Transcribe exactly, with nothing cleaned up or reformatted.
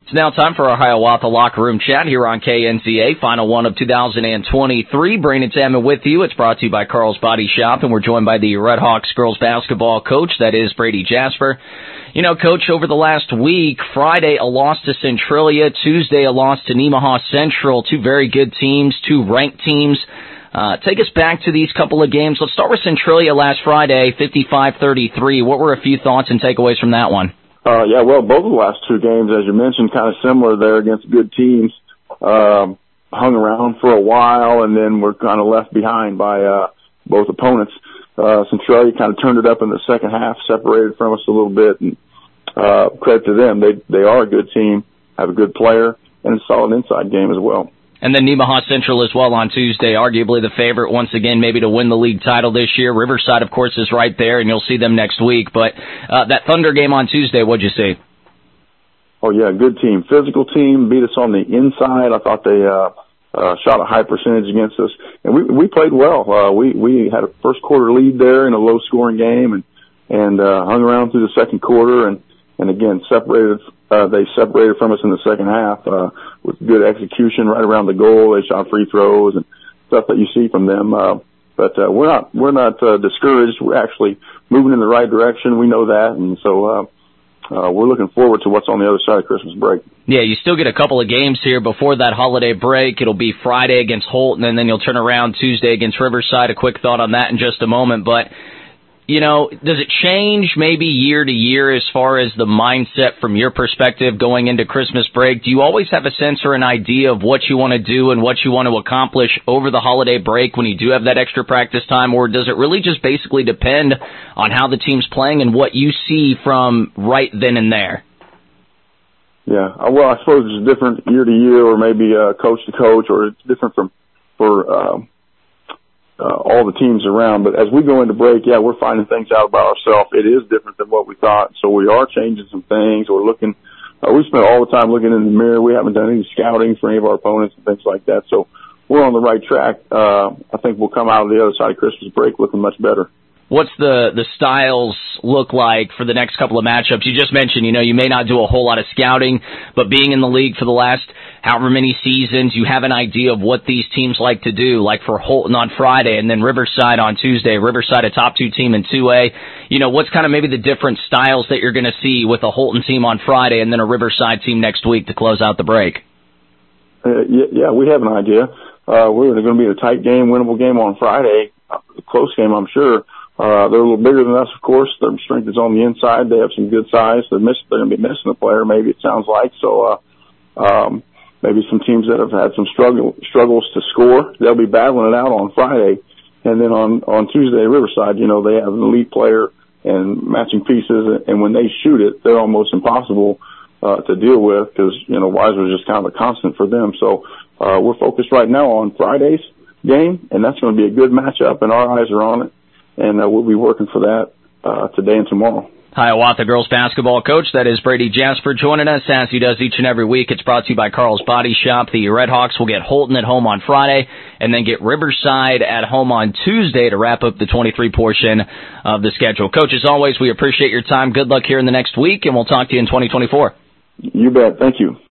It's now time for our Hiawatha Locker Room Chat here on K N Z A, final one of two thousand twenty-three. Brandon Salmon with you. It's brought to you by Carl's Body Shop, and we're joined by the Red Hawks girls basketball coach, that is Brady Jasper. You know, Coach, over the last week, Friday a loss to Centralia, Tuesday a loss to Nemaha Central, two very good teams, two ranked teams. Uh, take us back to these couple of games. Let's start with Centralia last Friday, fifty-five thirty-three. What were a few thoughts and takeaways from that one? Uh, yeah, well, both of the last two games, as you mentioned, kind of similar there against good teams. Um, hung around for a while, and then we're kind of left behind by uh, both opponents. Uh, Centralia kind of turned it up in the second half, separated from us a little bit, and uh, credit to them. They they are a good team, have a good player, and a solid inside game as well. And then Nemaha Central as well on Tuesday, arguably the favorite once again maybe to win the league title this year. Riverside, of course, is right there, and you'll see them next week. But uh, that Thunder game on Tuesday, what'd you see? Oh, yeah, good team. Physical team, beat us on the inside. I thought they uh, uh, shot a high percentage against us. And we we played well. Uh, we, we had a first-quarter lead there in a low-scoring game and, and uh, hung around through the second quarter. And, and again, separated. Uh, they separated from us in the second half uh, with good execution right around the goal. They shot free throws and stuff that you see from them. Uh, but uh, we're not we're not uh, discouraged. We're actually moving in the right direction. We know that, and so uh, uh, we're looking forward to what's on the other side of Christmas break. Yeah, you still get a couple of games here before that holiday break. It'll be Friday against Holton, and then you'll turn around Tuesday against Riverside. A quick thought on that in just a moment, but. You know, does it change maybe year to year as far as the mindset from your perspective going into Christmas break? Do you always have a sense or an idea of what you want to do and what you want to accomplish over the holiday break when you do have that extra practice time, or does it really just basically depend on how the team's playing and what you see from right then and there? Yeah, well, I suppose it's different year to year or maybe uh, coach to coach, or it's different from for uh Uh, all the teams around. But as we go into break, yeah, we're finding things out about ourselves. It is different than what we thought. So we are changing some things. We're looking, uh, we spent all the time looking in the mirror. We haven't done any scouting for any of our opponents and things like that. So we're on the right track. Uh, I think we'll come out of the other side of Christmas break looking much better. What's the, the styles look like for the next couple of matchups? You just mentioned, you know, you may not do a whole lot of scouting, but being in the league for the last however many seasons, you have an idea of what these teams like to do, like for Holton on Friday and then Riverside on Tuesday. Riverside, a top two team in two A. You know, what's kind of maybe the different styles that you're going to see with a Holton team on Friday and then a Riverside team next week to close out the break? Uh, yeah, yeah, we have an idea. Uh, we're going to be a tight game, winnable game on Friday, a close game, I'm sure. Uh, they're a little bigger than us, of course. Their strength is on the inside. They have some good size. They're, miss, they're going to be missing a player, maybe it sounds like. So, uh, um, maybe some teams that have had some struggle, struggles to score, they'll be battling it out on Friday. And then on, on Tuesday, Riverside, you know, they have an elite player and matching pieces. And when they shoot it, they're almost impossible, uh, to deal with because, you know, Weiser is just kind of a constant for them. So, uh, we're focused right now on Friday's game, and that's going to be a good matchup, and our eyes are on it. And uh, we'll be working for that uh, today and tomorrow. Hiawatha girls basketball coach, that is Brady Jasper, joining us as he does each and every week. It's brought to you by Carl's Body Shop. The Red Hawks will get Holton at home on Friday and then get Riverside at home on Tuesday to wrap up the twenty-three portion of the schedule. Coach, as always, we appreciate your time. Good luck here in the next week, and we'll talk to you in twenty twenty-four. You bet. Thank you.